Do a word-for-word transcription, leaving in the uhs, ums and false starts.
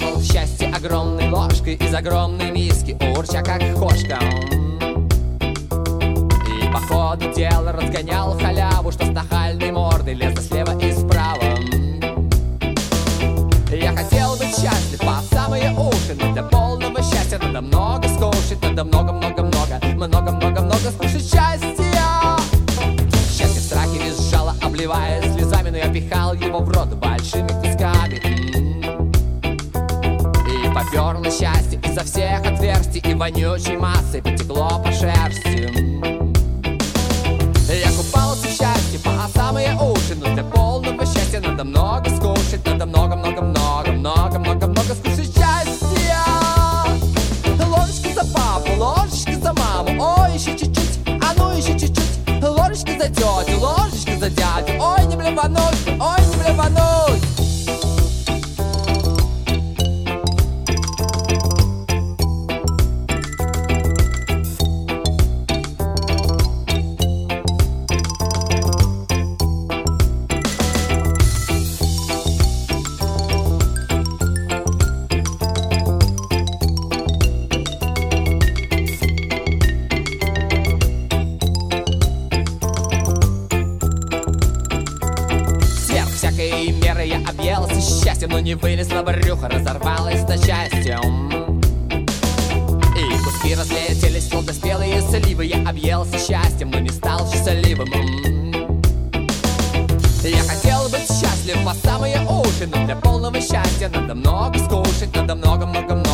лопал счастье огромной ложкой из огромной миски, урча как кошка. И по ходу дела разгонял халяву, что с нахальной мордой лезла слева и справа. Я хотел быть счастлив по самые уши, но для полного счастья надо много скушать, надо много-много-много, много-много-много скушать счастья. Счастье в страхе визжало, обливаясь слезами, но я пихал его в рот большими кусками. И поперло счастье изо всех отверстий, и вонючей массой потекло по шерсти. Я купался в счастье по самые уши, но для полного счастья надо много скушать, надо много-много-много, много-много-много скушать счастья. Ложечка за папу, ложечка за маму, ой, еще чуть-чуть, а ну еще чуть-чуть. Ложечка за тетю, ложечка за дядю, ой, не блевануть, ой, не блевануть. Всякой меры я объелся счастьем, но не вылезла брюхо, разорвалась на части. И куски разлетелись, словно спелые сливы. Я объелся счастьем, но не стал счастливым. Я хотел быть счастлив по самые уши, но для полного счастья надо много скушать, надо много-много-много.